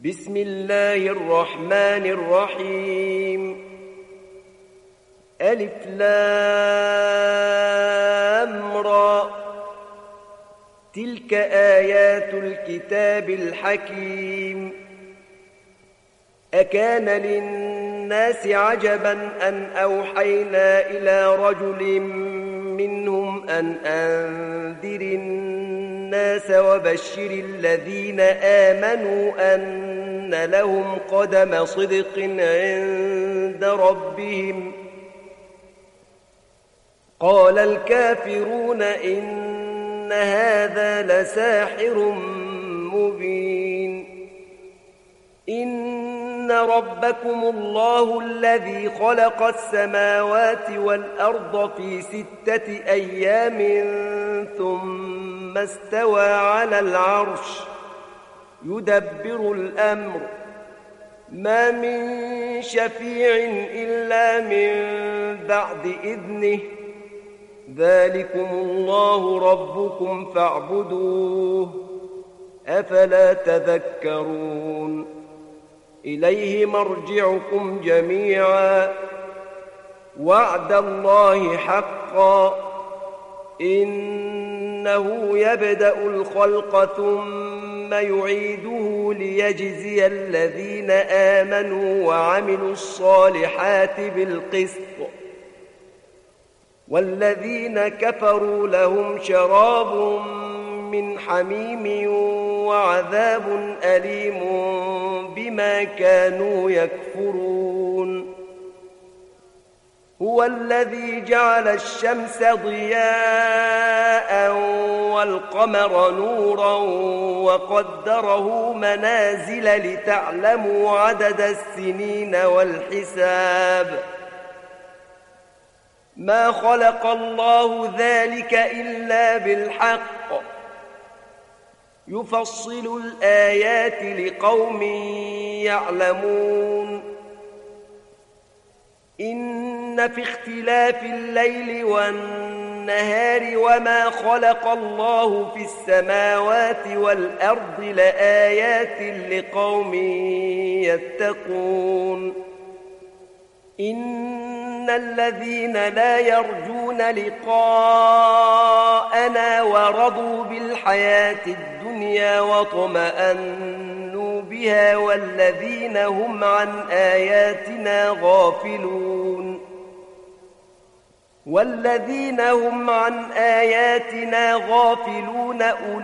بسم الله الرحمن الرحيم. ألف لام را. تلك آيات الكتاب الحكيم. أكان للناس عجبا أن أوحينا إلى رجل منهم أن أنذر الناس وبشر الذين آمنوا أن لهم قدم صدق عند ربهم. قال الكافرون إن هذا لساحر مبين. إن ربكم الله الذي خلق السماوات والأرض في 6 أيام ثم استوى على العرش يدبر الأمر ما من شفيع إلا من بعد إذنه ذلكم الله ربكم فاعبدوه أفلا تذكرون. إليه مرجعكم جميعا وعد الله حقا إنه يبدأ الخلق ثم يعيده ليجزي الذين آمنوا وعملوا الصالحات بالقسط والذين كفروا لهم شراب من حميم وعذاب أليم بما كانوا يكفرون. هو الذي جعل الشمس ضياء والقمر نورا وقدره منازل لتعلموا عدد السنين والحساب. ما خلق الله ذلك إلا بالحق يفصل الآيات لقوم يعلمون. إن في اختلاف الليل والنهار وما خلق الله في السماوات والأرض لآيات لقوم يتقون. إن الذين لا يرجون لقاءنا ورضوا بالحياة الدنيا واطمأنوا بها والذين هم عن آياتنا غافلون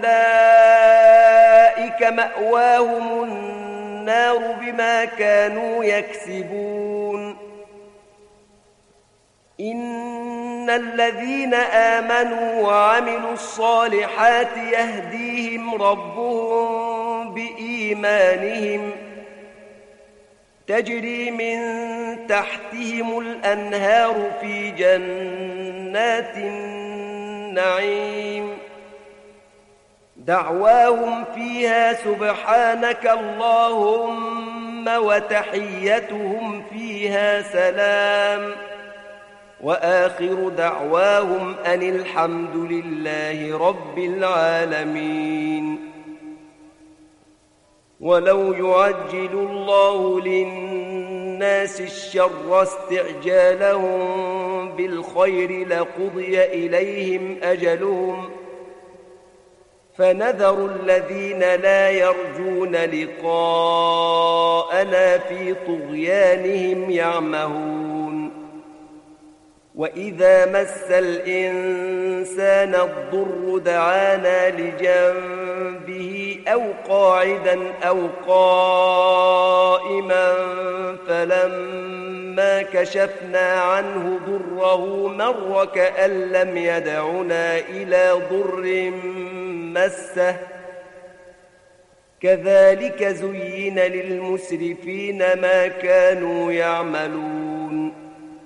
أولئك مأواهم النار بما كانوا يكسبون. إن الذين آمنوا وعملوا الصالحات يهديهم ربهم بإيمانهم تجري من تحتهم الأنهار في جنات النعيم دعواهم فيها سبحانك اللهم وتحيتهم فيها سلام وآخر دعواهم أن الحمد لله رب العالمين. ولو يعجل الله للناس الشر استعجالهم بالخير لقضي إليهم أجلهم فنذر الذين لا يرجون لقاءنا في طغيانهم يعمهون. وإذا مس الإنسان الضر دعانا لجنبه أو قاعدا أو قائما فلما كشفنا عنه ضره مر كأن لم يدعنا إلى ضر مسه كذلك زين للمسرفين ما كانوا يعملون.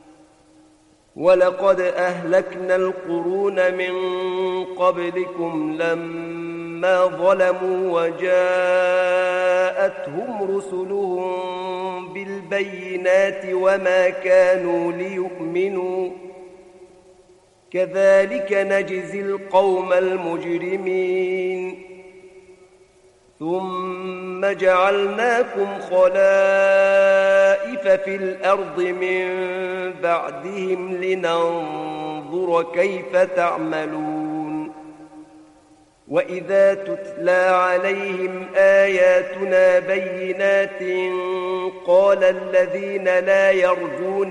ولقد أهلكنا القرون من قبلكم لما ظلموا وجاءتهم رسلهم بالبينات وما كانوا ليؤمنوا كذلك نجزي القوم المجرمين ثم جعلناكم خلائف في الأرض من بعدهم لننظر كيف تعملون وإذا تتلى عليهم آياتنا بينات قال الذين لا يرجون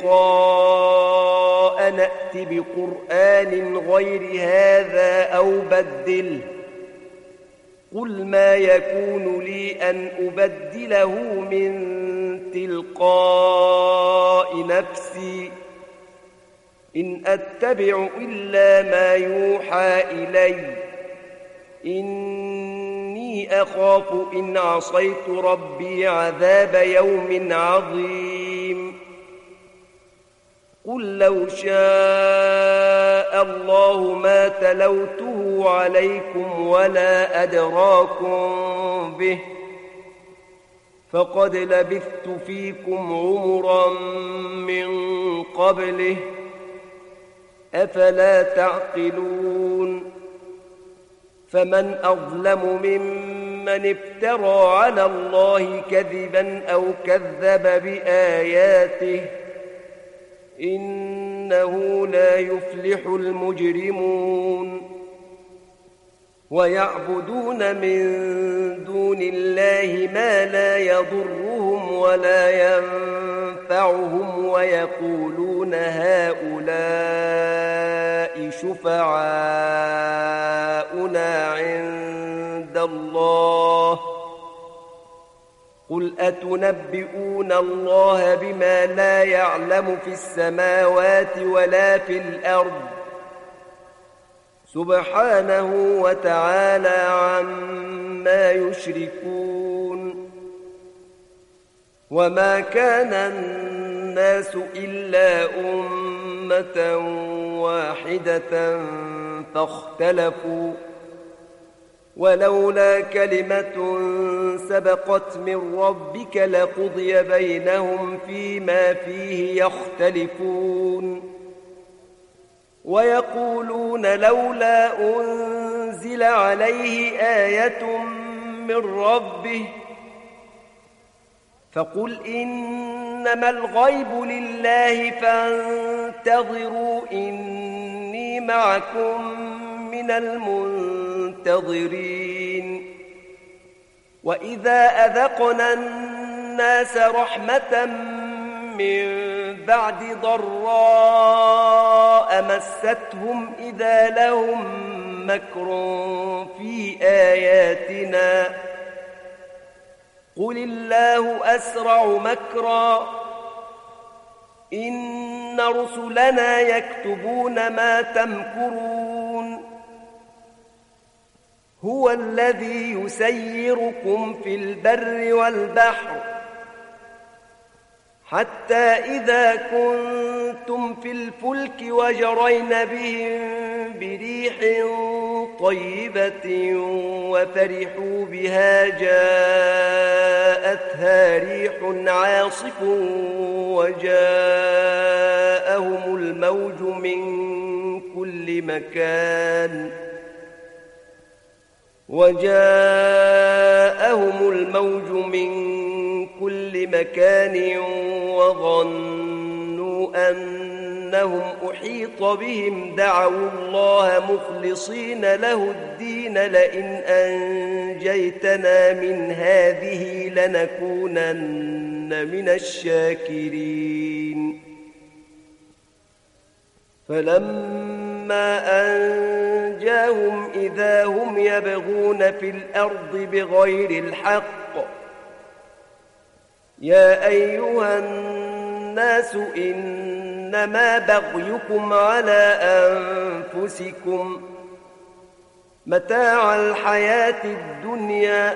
لقاء نأت بقرآن غير هذا أو بدله قل ما يكون لي أن أبدله من تلقاء نفسي إن أتبع إلا ما يوحى إلي إني أخاف إن عصيت ربي عذاب يوم عظيم قل لو شاء الله ما تلوته عليكم ولا أدراكم به فقد لبثت فيكم عمرا من قبله أفلا تعقلون فمن أظلم ممن افترى على الله كذبا أو كذب بآياته إنه لا يفلح المجرمون ويعبدون من دون الله ما لا يضرهم ولا ينفعهم ويقولون هؤلاء شفعاؤنا عند الله قل أتنبئون الله بما لا يعلم في السماوات ولا في الأرض سبحانه وتعالى عما يشركون وما كان الناس إلا أمة واحدة فاختلفوا ولولا كلمة سبقت من ربك لقضي بينهم فيما فيه يختلفون ويقولون لولا أنزل عليه آية من ربه فقل إنما الغيب لله فانتظروا إني معكم من المنتظرين وإذا أذقنا الناس رحمة من بعد ضراء مستهم إذا لهم مكر في آياتنا قل الله أسرع مكرا إن رسلنا يكتبون ما تمكرون هو الذي يسيركم في البر والبحر حتى إذا كنتم في الفلك وجرين بهم بريح طيبة وفرحوا بها جاءتها ريح عاصف وجاءهم الموج من كل مكان وظنوا أنهم أحيط بهم دعوا الله مخلصين له الدين لئن أنجيتنا من هذه لنكونن من الشاكرين فلما أنجاهم إذا هم يبغون في الأرض بغير الحق يا أيها الناس إنما بغيكم على أنفسكم متاع الحياة الدنيا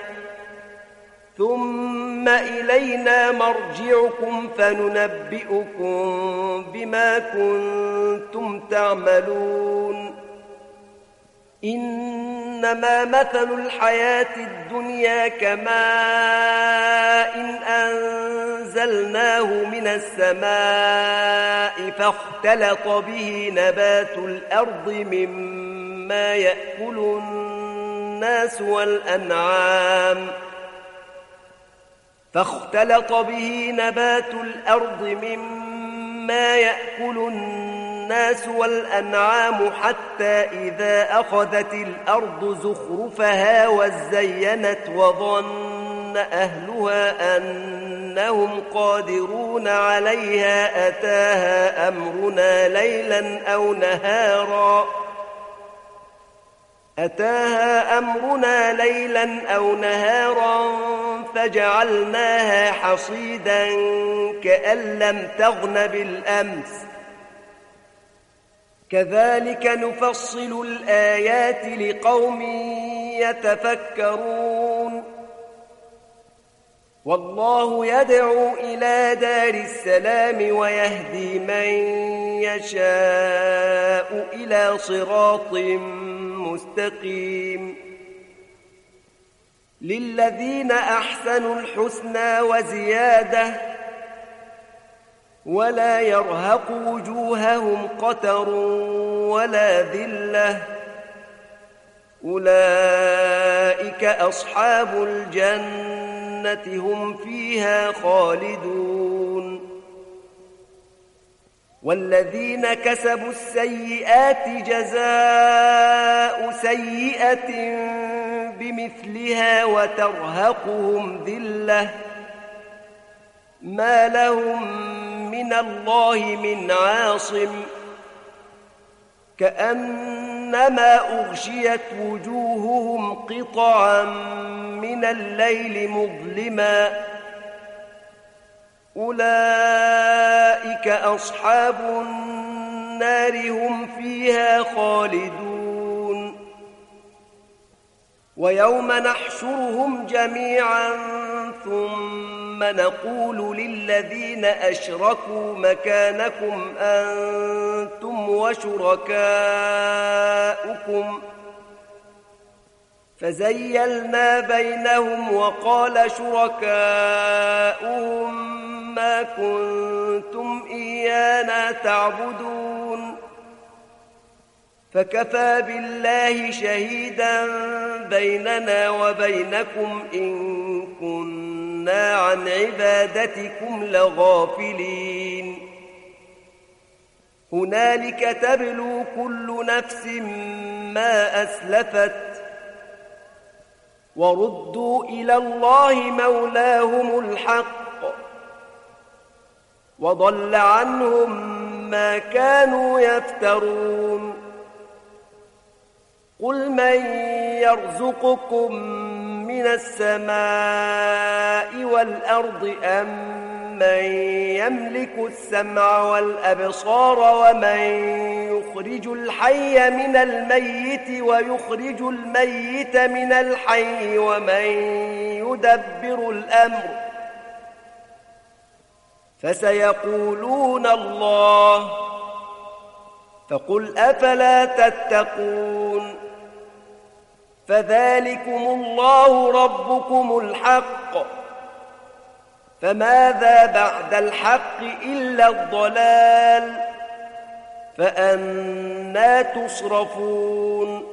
ثم إلينا مرجعكم فننبئكم بما كنتم تعملون إنما مثل الحياة الدنيا كماء أنزلناه من السماء فاختلط به نبات الأرض مما يأكل الناس والأنعام فاختلط به نبات الأرض مما يأكل الناس والأنعام حتى إذا أخذت الأرض زخرفها وزينت وظن أهلها أنهم قادرون عليها أتاها أمرنا ليلا أو نهارا فجعلناها حصيدا كأن لم تغن بالأمس كذلك نفصل الآيات لقوم يتفكرون والله يدعو إلى دار السلام ويهدي من يشاء إلى صراط مستقيم للذين أحسنوا الحسنى وزيادة ولا يرهق وجوههم قتر ولا ذلة أولئك أصحاب الجنة هم فيها خالدون والذين كسبوا السيئات جزاء سيئة بمثلها وترهقهم ذلة ما لهم من الله من عاصم كأنما أغشيت وجوههم قطعا من الليل مظلما أولئك أصحاب النار هم فيها خالدون ويوم نحشرهم جميعا ثم نقول للذين أشركوا مكانكم أنتم وشركاؤكم فزيلنا بينهم وقال شركاؤهم ما كنتم إيانا تعبدون فكفى بالله شهيدا بيننا وبينكم إن كنا عن عبادتكم لغافلين هنالك تبلو كل نفس ما أسلفت وردوا إلى الله مولاهم الحق وضل عنهم ما كانوا يفترون قل من يرزقكم من السماء والأرض أم من يملك السمع والأبصار ومن يخرج الحي من الميت ويخرج الميت من الحي ومن يدبر الأمر فسيقولون الله فقل أفلا تتقون فذلكم الله ربكم الحق فماذا بعد الحق إلا الضلال فأنى تصرفون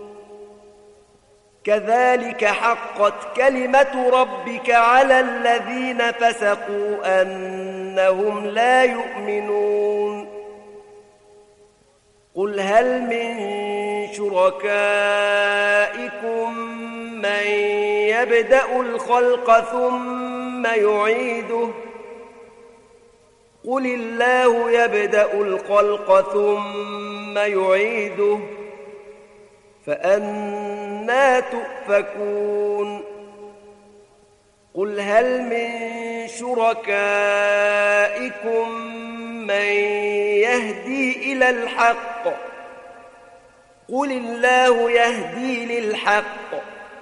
كذلك حقت كلمة ربك على الذين فسقوا أنهم لا يؤمنون قل هل من شركائكم من يبدأ الخلق ثم يعيده قل الله يبدأ الخلق ثم يعيده فأنى تؤفكون قل هل من شركائكم من يهدي إلى الحق قل الله يهدي للحق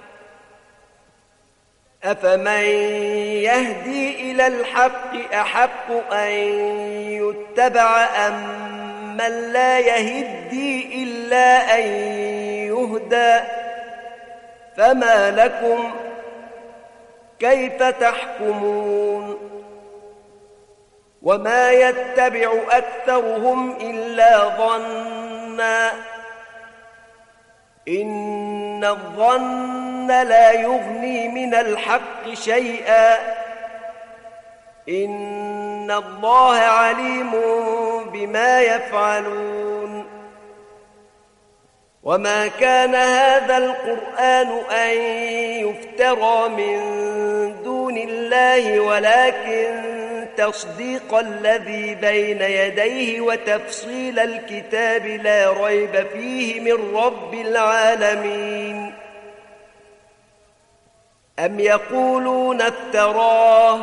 أفمن يهدي إلى الحق أحق أن يتبع أم من لا يهدي إلا أن يهدى فما لكم كيف تحكمون وما يتبع أكثرهم إلا ظنا إن الظن لا يغني من الحق شيئا إن الله عليم بما يفعلون وما كان هذا القرآن أن يفترى من دون الله ولكن تصديق الذي بين يديه وتفصيل الكتاب لا ريب فيه من رب العالمين أم يقولون افتراه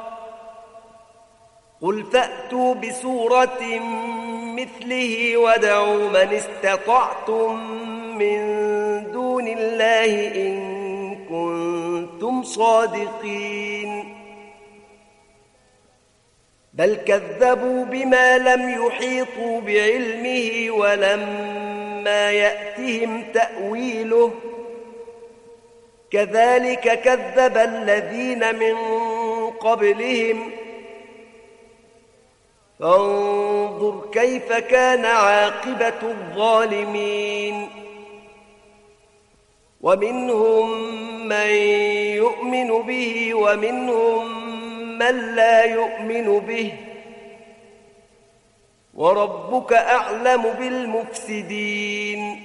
قل فأتوا بسورة مثله وادعوا من استطعتم من دون الله إن كنتم صادقين بل كذبوا بما لم يحيطوا بعلمه ولما يأتهم تأويله كذلك كذب الذين من قبلهم فانظر كيف كان عاقبة الظالمين ومنهم من يؤمن به ومنهم من لا يؤمن به وربك أعلم بالمفسدين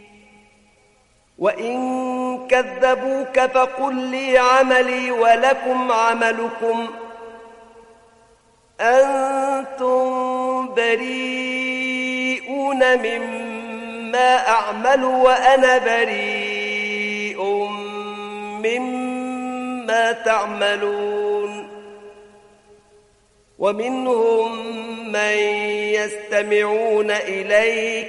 وإن كذبوك فقل لي عملي ولكم عملكم أنتم بريئون مما أعمل وأنا بريء مما تعملون ومنهم من يستمعون إليك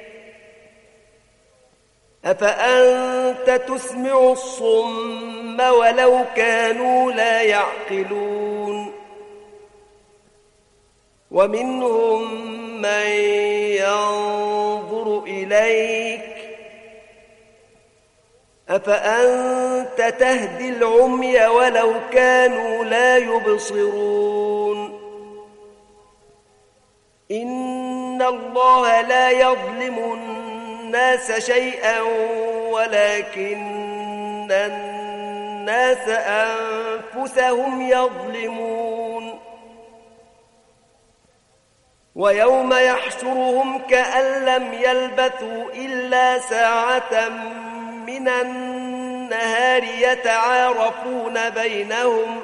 أفأنت تسمع الصم ولو كانوا لا يعقلون ومنهم من ينظر إليك أفأنت تهدي العمي ولو كانوا لا يبصرون إن الله لا يظلم الناس شيئا ولكن الناس أنفسهم يظلمون ويوم يحشرهم كأن لم يلبثوا إلا ساعة من النهار يتعارفون بينهم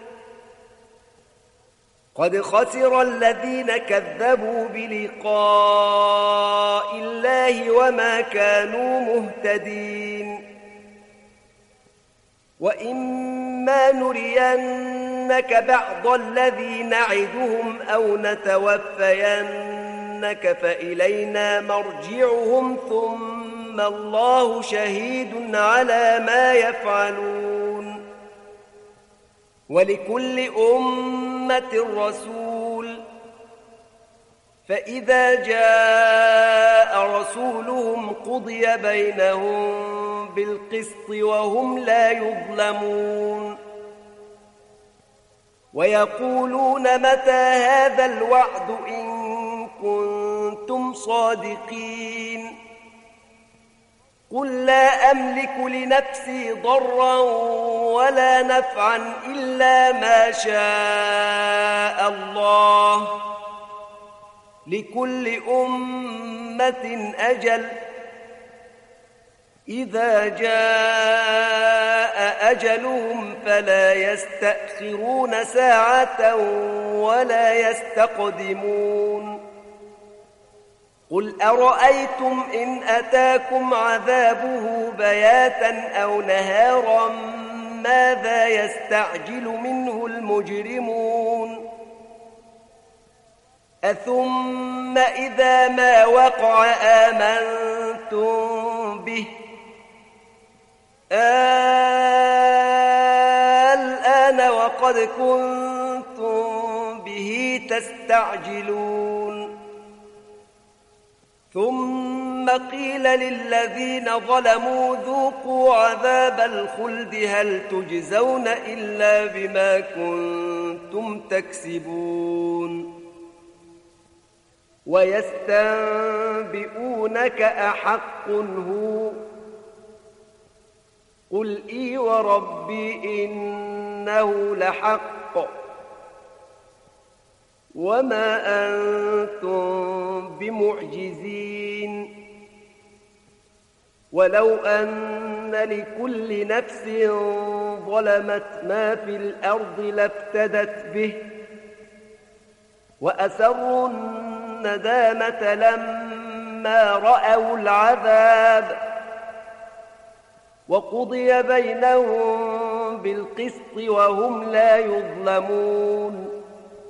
قد خسر الذين كذبوا بلقاء الله وما كانوا مهتدين وإما نرينك بعض الذي نعدهم أو نتوفينك فإلينا مرجعهم ثم الله شهيد على ما يفعلون ولكل أمة رسول فإذا جاء رسولهم قضي بينهم بالقسط وهم لا يظلمون ويقولون متى هذا الوعد إن كنتم صادقين قل لا أملك لنفسي ضرا ولا نفعا إلا ما شاء الله لكل أمة أجل إذا جاء أجلهم فلا يستأخرون ساعة ولا يستقدمون قل أرأيتم إن أتاكم عذابه بياتا أو نهارا ماذا يستعجل منه المجرمون أثم إذا ما وقع آمنتم به الآن وقد كنتم به تستعجلون ثم قيل للذين ظلموا ذوقوا عذاب الخلد هل تجزون إلا بما كنتم تكسبون ويستنبئونك أحق هو قل إي وربي إنه لحق وما أنتم بمعجزين ولو أن لكل نفس ظلمت ما في الأرض لافتدت به وأسروا الندامة لما رأوا العذاب وقضي بينهم بالقسط وهم لا يظلمون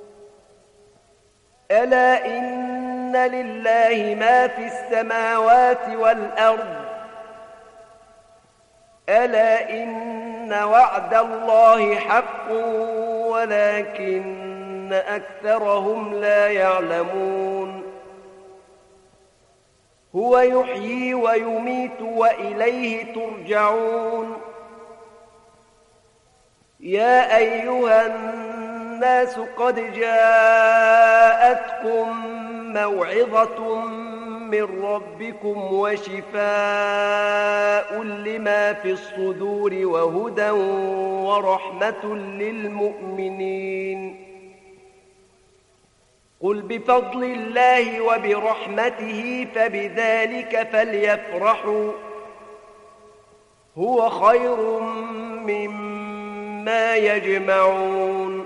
ألا إن لله ما في السماوات والأرض ألا إن وعد الله حق ولكن أكثرهم لا يعلمون هو يحيي ويميت وإليه ترجعون يا أيها الناس قد جاءتكم موعظة من ربكم وشفاء لما في الصدور وهدى ورحمة للمؤمنين قل بفضل الله وبرحمته فبذلك فليفرحوا هو خير مما يجمعون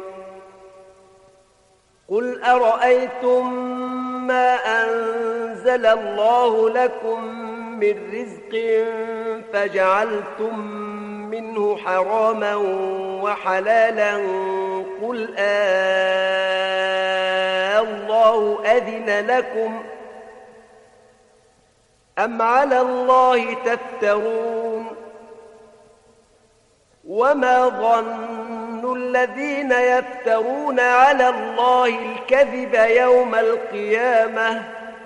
قل أرأيتم ما أنزل الله لكم من رزق فجعلتم منه حراما وحلالا قل الله أذن لكم أم على الله تفترون وما ظن الذين يفترون على الله الكذب يوم القيامة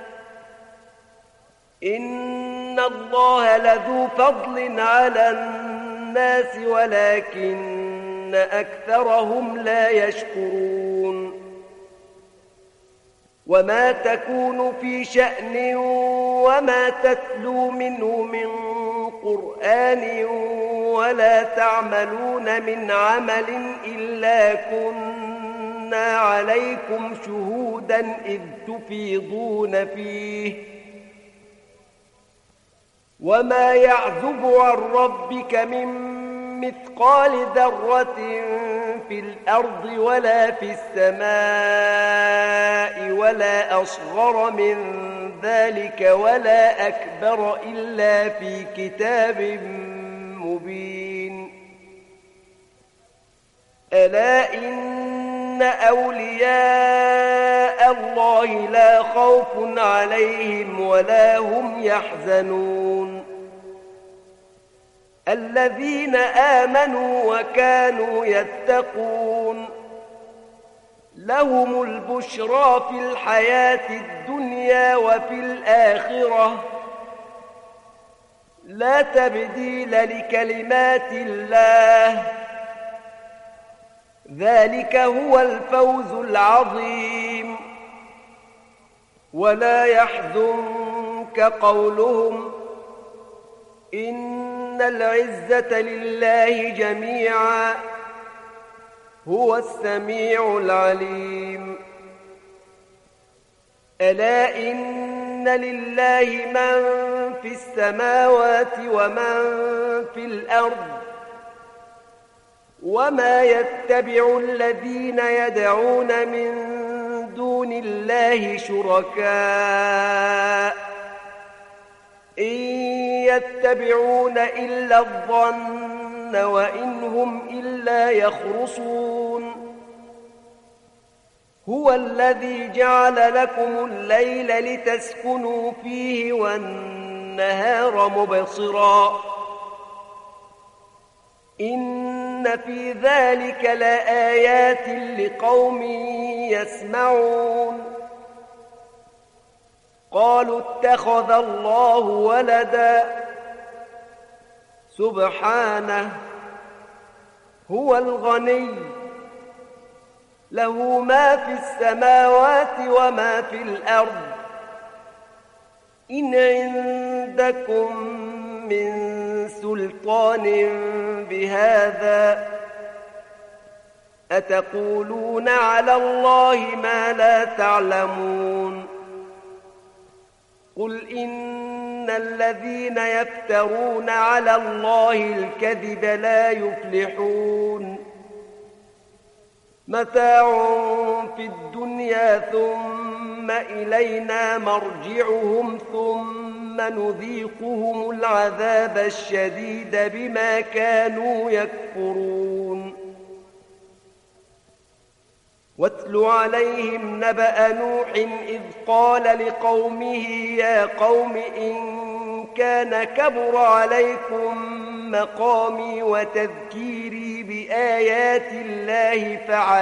إن الله لذو فضل على الناس ولكن أكثرهم لا يشكرون وما تكون في شأن وما تتلو منه من قرآن ولا تعملون من عمل إلا كنا عليكم شهودا إذ تفيضون فيه وما يعزب عن ربك من مثقال ذرة في الأرض ولا في السماء ولا أصغر من ذلك ولا أكبر إلا في كتاب مبين ألا إن أولياء الله لا خوف عليهم ولا هم يحزنون الذين آمنوا وكانوا يتقون لهم البشرى في الحياة الدنيا وفي الآخرة لا تبديل لكلمات الله ذلك هو الفوز العظيم ولا يحزنك قولهم إن العزة لله جميعا هو السميع العليم ألا إن لله من في السماوات ومن في الأرض وما يتبع الذين يدعون من دون الله شركاء إن يتبعون إلا الظن وإن هم إلا يخرصون هو الذي جعل لكم الليل لتسكنوا فيه والنهار مبصرا إن في ذلك لآيات لقوم يسمعون قالوا اتخذ الله ولدا سبحانه هو الغني له ما في السماوات وما في الأرض إن عندكم من سلطان بهذا أتقولون على الله ما لا تعلمون قل إن الذين يفترون على الله الكذب لا يفلحون متاع في الدنيا ثم إلينا مرجعهم ثم نذيقهم العذاب الشديد بما كانوا يكفرون واتل عليهم نبأ نوح إذ قال لقومه يا قوم إن كان كبر عليكم مقامي وتذكيري بآيات الله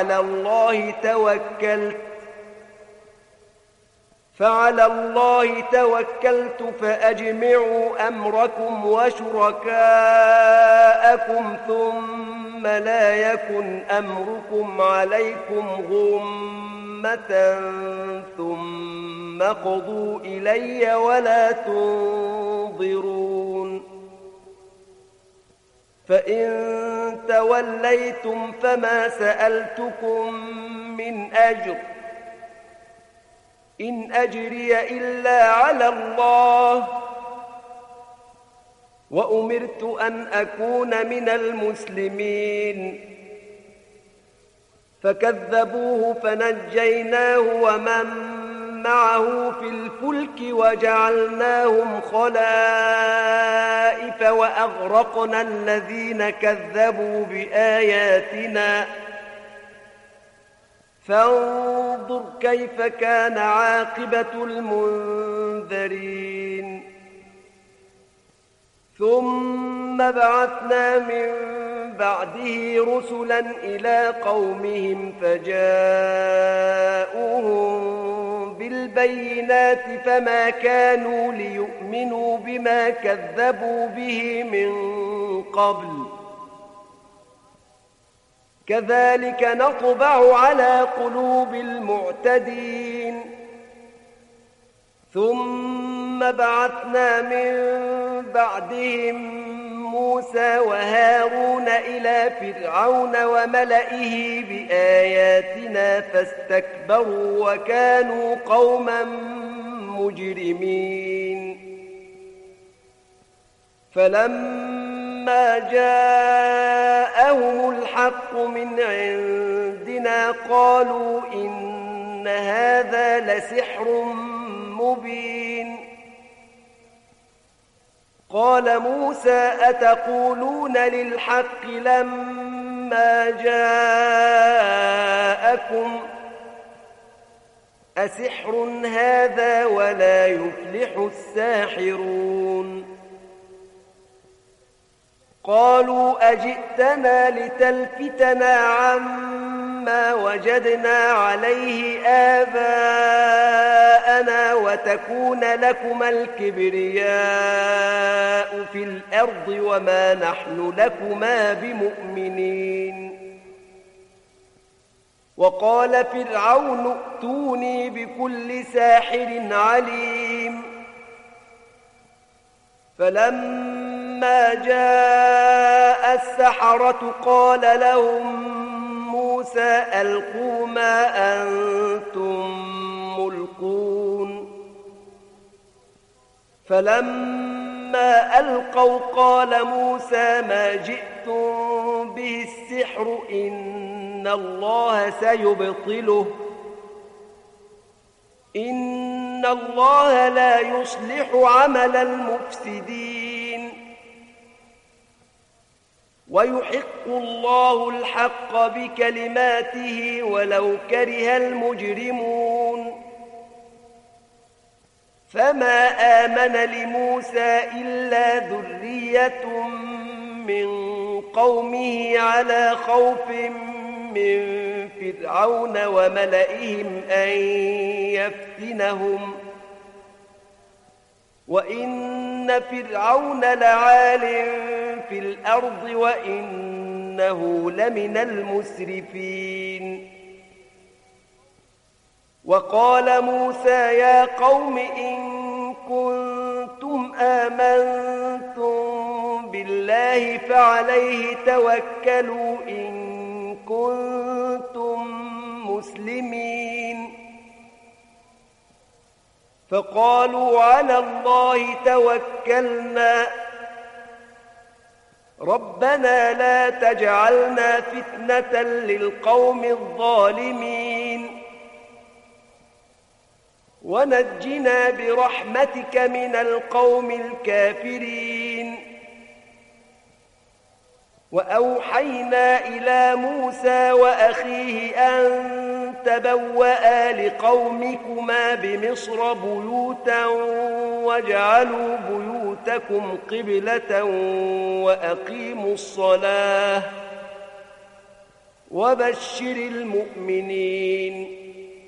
فعلى الله توكلت فأجمعوا أمركم وشركاءكم ثم لا يكن أمركم عليكم غمة ثم قضوا إلي ولا تنظرون فإن توليتم فما سألتكم من أجر إن أجري إلا على الله وأمرت أن أكون من المسلمين فكذبوه فنجيناه ومن معه في الفلك وجعلناهم خلائف وأغرقنا الذين كذبوا بآياتنا فانظر كيف كان عاقبة المنذرين ثم بعثنا من بعده رسلا إلى قومهم فجاءوهم بالبينات فما كانوا ليؤمنوا بما كذبوا به من قبل كذلك نطبع على قلوب المعتدين ثم بعثنا من بعدهم موسى وهارون إلى فرعون وملئه بآياتنا فاستكبروا وكانوا قوما مجرمين فلما جاءهم الحق من عندنا قالوا إن هذا لسحر مبين قال موسى أتقولون للحق لما جاءكم أسحر هذا ولا يفلح الساحرون قالوا أجئتنا لتلفتنا عما وجدنا عليه آباءنا وتكون لكما الكبرياء في الأرض وما نحن لكما بمؤمنين وقال فرعون ائتوني بكل ساحر عليم فلما جاء السحرة قال لهم موسى ألقوا ما أنتم ملقون فلما ألقوا قال موسى ما جئتم به السحر إن الله سيبطله إن الله لا يصلح عمل المفسدين ويحق الله الحق بكلماته ولو كره المجرمون فما آمن لموسى إلا ذرية من قومه على خوف من فرعون وملئهم أن يفتنهم وإن فرعون لعال في الأرض وإنه لمن المسرفين وقال موسى يا قوم إن كنتم آمنتم بالله فعليه توكلوا إن كنتم مسلمين فقالوا على الله توكلنا ربنا لا تجعلنا فتنة للقوم الظالمين ونجنا برحمتك من القوم الكافرين وأوحينا إلى موسى وأخيه أن تبوأ لقومكما بمصر بيوتا واجعلوا بيوتكم قبلة وأقيموا الصلاة وبشر المؤمنين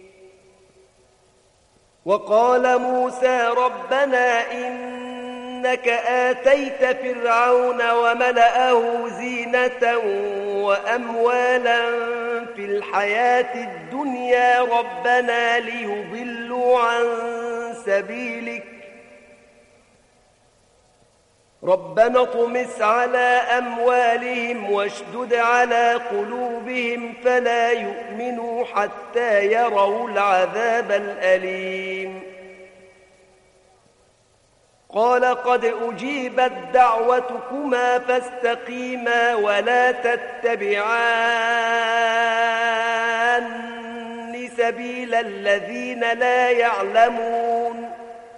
وقال موسى ربنا إنك آتيت فرعون وملأه زينة وأموالا في الحياة الدنيا ربنا ليضلوا عن سبيلك ربنا اطمس على أموالهم واشدد على قلوبهم فلا يؤمنوا حتى يروا العذاب الأليم قال قد أجيبت دعوتكما فاستقيما ولا تتبعان سبيل الذين لا يعلمون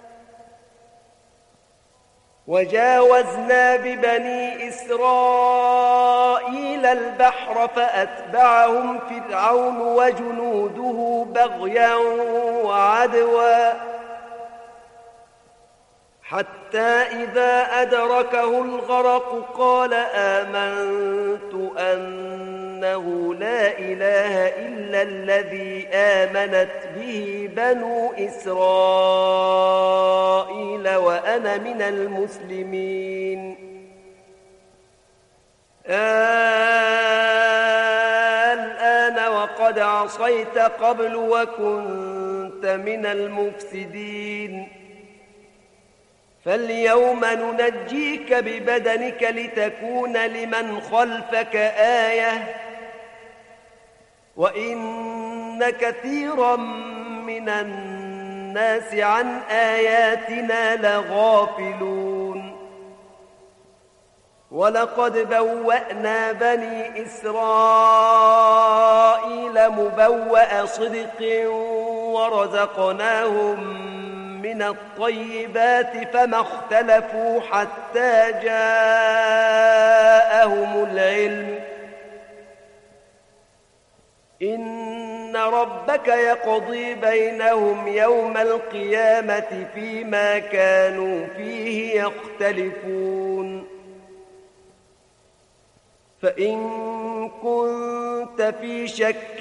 وجاوزنا ببني إسرائيل البحر فأتبعهم فرعون وجنوده بغيا وعدوا حتى إذا أدركه الغرق قال آمنت أنه لا إله إلا الذي آمنت به بنو إسرائيل وأنا من المسلمين الآن وقد عصيت قبل وكنت من المفسدين فاليوم ننجيك ببدنك لتكون لمن خلفك آية وإن كثيرا من الناس عن آياتنا لغافلون ولقد بوأنا بني إسرائيل مبوأ صدق ورزقناهم من الطيبات فما اختلفوا حتى جاءهم العلم إن ربك يقضي بينهم يوم القيامة فيما كانوا فيه يختلفون فإن كنت في شك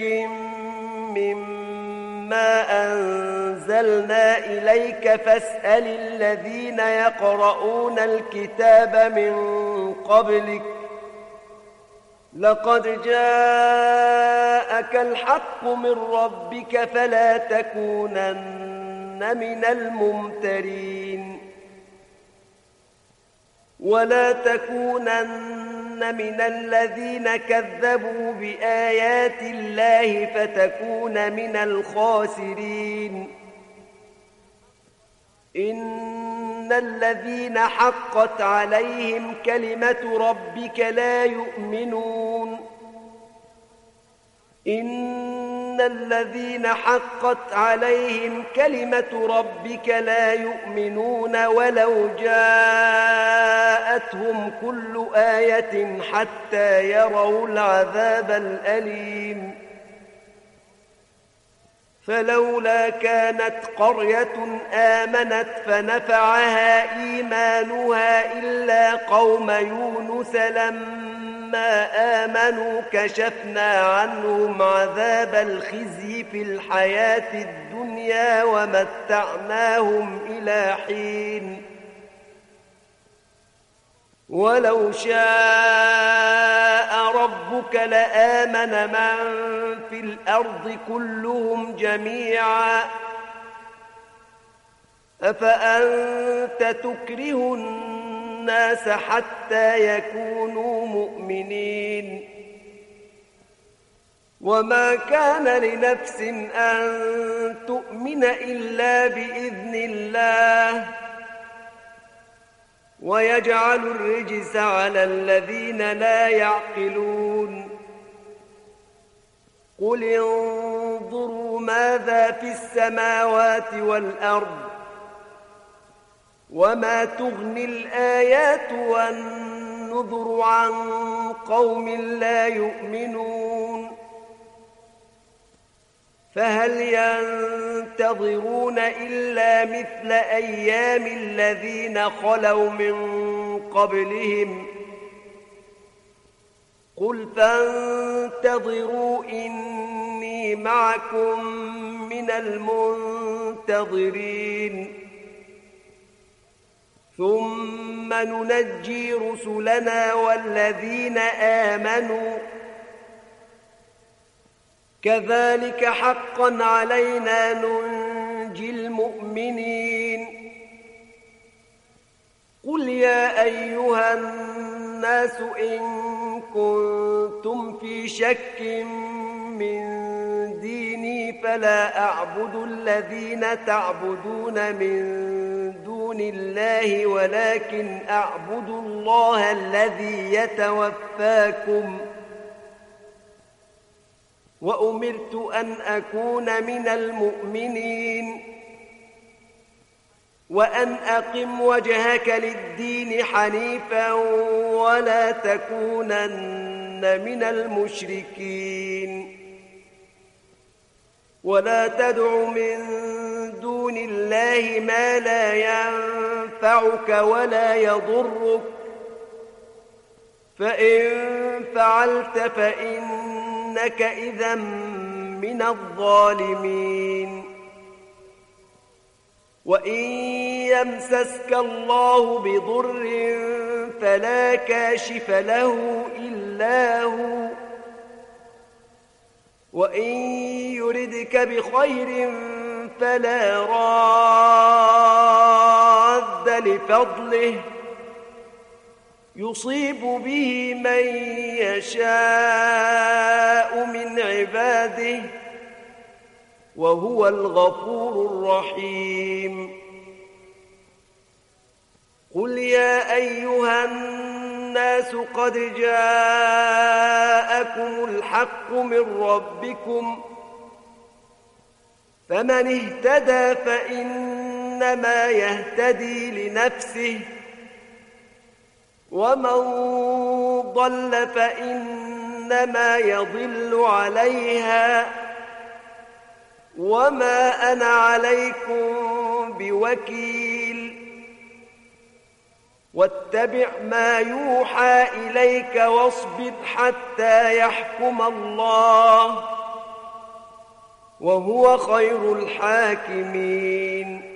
مما أنزلنا إليك فاسأل الذين يقرؤون الكتاب من قبلك لقد جاءك الحق من ربك فلا تكونن من الممترين ولا تكونن من الذين كذبوا بآيات الله فتكون من الخاسرين إن الذين حقت عليهم كلمة ربك لا يؤمنون إن الذين حقت عليهم كلمة ربك لا يؤمنون ولو جاءتهم كل آية حتى يروا العذاب الأليم فلولا كانت قرية آمنت فنفعها إيمانها إلا قوم يونس لما آمنوا كشفنا عنهم عذاب الخزي في الحياة الدنيا ومتعناهم إلى حين ولو شاء ربك لآمن من في الأرض كلهم جميعا أفأنت تكره الناس حتى يكونوا مؤمنين وما كان لنفس أن تؤمن إلا بإذن الله ويجعل الرجس على الذين لا يعقلون قل انظروا ماذا في السماوات والأرض وما تغني الآيات والنذر عن قوم لا يؤمنون فهل ينتظرون إلا مثل أيام الذين خلوا من قبلهم قل فانتظروا إني معكم من المنتظرين ثم ننجي رسلنا والذين آمنوا كذلك حقا علينا ننجي المؤمنين قل يا أيها الناس إن كنتم في شك من ديني فلا أعبد الذين تعبدون من دون الله ولكن أعبد الله الذي يتوفاكم وأمرت أن أكون من المؤمنين وأن أقم وجهك للدين حنيفا ولا تكونن من المشركين ولا تدع من دون الله ما لا ينفعك ولا يضرك فإن فعلت فإنك إذا من الظالمين وإن يمسسك الله بضر فلا كاشف له إلا هو وإن يردك بخير فلا راد لفضله يصيب به من يشاء من عباده وهو الغفور الرحيم قل يا أيها الناس قد جاءكم الحق من ربكم فمن اهتدى فإنما يهتدي لنفسه ومن ضل فإنما يضل عليها وما أنا عليكم بوكيل واتبع ما يوحى إليك واصبر حتى يحكم الله وهو خير الحاكمين